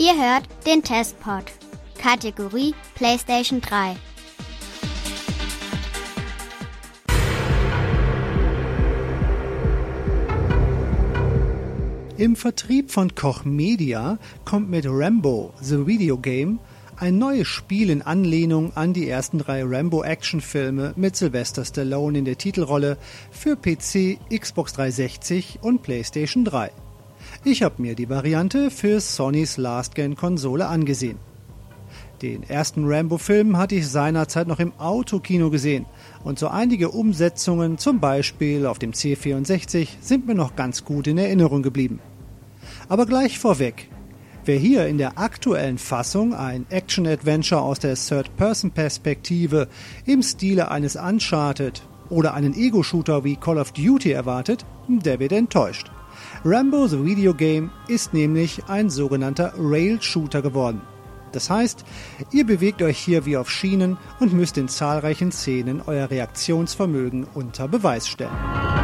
Ihr hört den Testpod. Kategorie PlayStation 3. Im Vertrieb von Koch Media kommt mit Rambo, The Video Game, ein neues Spiel in Anlehnung an die ersten 3 Rambo-Action-Filme mit Sylvester Stallone in der Titelrolle für PC, Xbox 360 und PlayStation 3. Ich habe mir die Variante für Sonys Last-Gen-Konsole angesehen. Den ersten Rambo-Film hatte ich seinerzeit noch im Autokino gesehen und so einige Umsetzungen, zum Beispiel auf dem C64, sind mir noch ganz gut in Erinnerung geblieben. Aber gleich vorweg, wer hier in der aktuellen Fassung ein Action-Adventure aus der Third-Person-Perspektive im Stile eines Uncharted oder einen Ego-Shooter wie Call of Duty erwartet, der wird enttäuscht. Rambo The Video Game ist nämlich ein sogenannter Rail-Shooter geworden. Das heißt, ihr bewegt euch hier wie auf Schienen und müsst in zahlreichen Szenen euer Reaktionsvermögen unter Beweis stellen.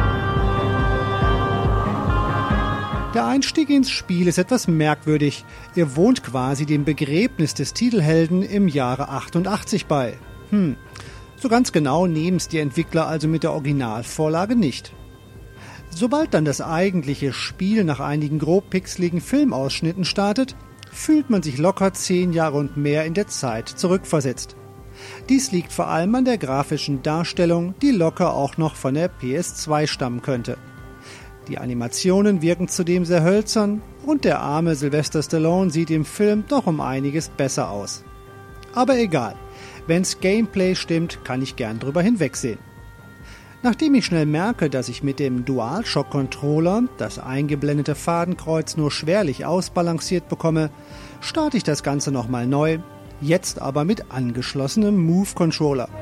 Der Einstieg ins Spiel ist etwas merkwürdig. Ihr wohnt quasi dem Begräbnis des Titelhelden im Jahre 88 bei. So ganz genau nehmen's die Entwickler also mit der Originalvorlage nicht. Sobald dann das eigentliche Spiel nach einigen grob pixeligen Filmausschnitten startet, fühlt man sich locker 10 Jahre und mehr in der Zeit zurückversetzt. Dies liegt vor allem an der grafischen Darstellung, die locker auch noch von der PS2 stammen könnte. Die Animationen wirken zudem sehr hölzern und der arme Sylvester Stallone sieht im Film doch um einiges besser aus. Aber egal, wenn's Gameplay stimmt, kann ich gern drüber hinwegsehen. Nachdem ich schnell merke, dass ich mit dem DualShock-Controller das eingeblendete Fadenkreuz nur schwerlich ausbalanciert bekomme, starte ich das Ganze nochmal neu, jetzt aber mit angeschlossenem Move-Controller.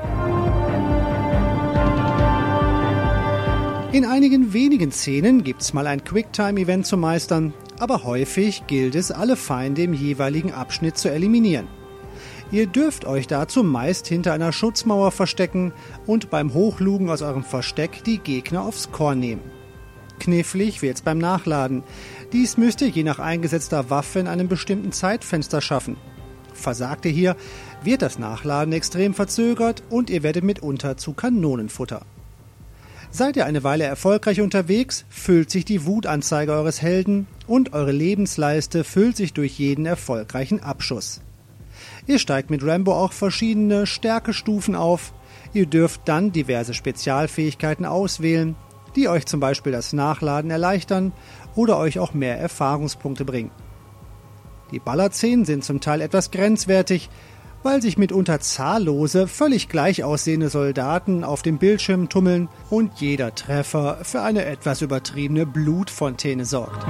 In einigen wenigen Szenen gibt's mal ein Quicktime-Event zu meistern, aber häufig gilt es, alle Feinde im jeweiligen Abschnitt zu eliminieren. Ihr dürft euch dazu meist hinter einer Schutzmauer verstecken und beim Hochlugen aus eurem Versteck die Gegner aufs Korn nehmen. Knifflig wird's beim Nachladen. Dies müsst ihr je nach eingesetzter Waffe in einem bestimmten Zeitfenster schaffen. Versagt ihr hier, wird das Nachladen extrem verzögert und ihr werdet mitunter zu Kanonenfutter. Seid ihr eine Weile erfolgreich unterwegs, füllt sich die Wutanzeige eures Helden und eure Lebensleiste füllt sich durch jeden erfolgreichen Abschuss. Ihr steigt mit Rambo auch verschiedene Stärkestufen auf. Ihr dürft dann diverse Spezialfähigkeiten auswählen, die euch zum Beispiel das Nachladen erleichtern oder euch auch mehr Erfahrungspunkte bringen. Die Ballerszenen sind zum Teil etwas grenzwertig, weil sich mitunter zahllose, völlig gleich aussehende Soldaten auf dem Bildschirm tummeln und jeder Treffer für eine etwas übertriebene Blutfontäne sorgt.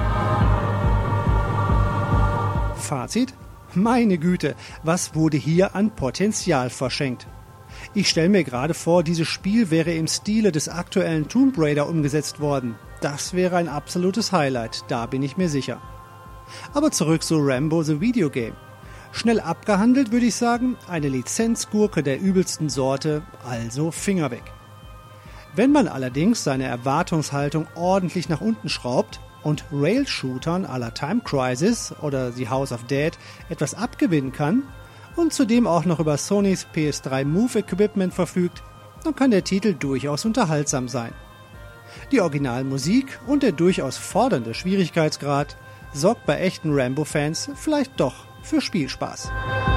Fazit? Meine Güte, was wurde hier an Potenzial verschenkt? Ich stelle mir gerade vor, dieses Spiel wäre im Stile des aktuellen Tomb Raider umgesetzt worden. Das wäre ein absolutes Highlight, da bin ich mir sicher. Aber zurück zu Rambo The Video Game. Schnell abgehandelt würde ich sagen, eine Lizenzgurke der übelsten Sorte, also Finger weg. Wenn man allerdings seine Erwartungshaltung ordentlich nach unten schraubt und Rail-Shootern à la Time Crisis oder The House of Dead etwas abgewinnen kann und zudem auch noch über Sonys PS3 Move Equipment verfügt, dann kann der Titel durchaus unterhaltsam sein. Die Originalmusik und der durchaus fordernde Schwierigkeitsgrad sorgt bei echten Rambo-Fans vielleicht doch für Spielspaß.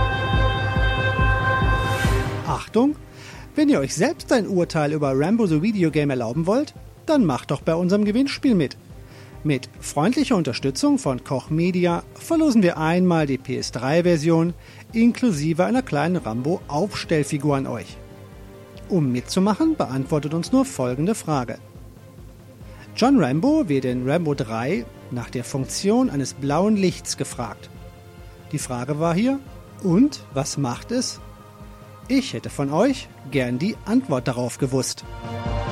Achtung! Wenn ihr euch selbst ein Urteil über Rambo The Video Game erlauben wollt, dann macht doch bei unserem Gewinnspiel mit. Mit freundlicher Unterstützung von Koch Media verlosen wir einmal die PS3-Version inklusive einer kleinen Rambo-Aufstellfigur an euch. Um mitzumachen, beantwortet uns nur folgende Frage. John Rambo wird in Rambo 3 nach der Funktion eines blauen Lichts gefragt. Die Frage war hier, und was macht es? Ich hätte von euch gern die Antwort darauf gewusst.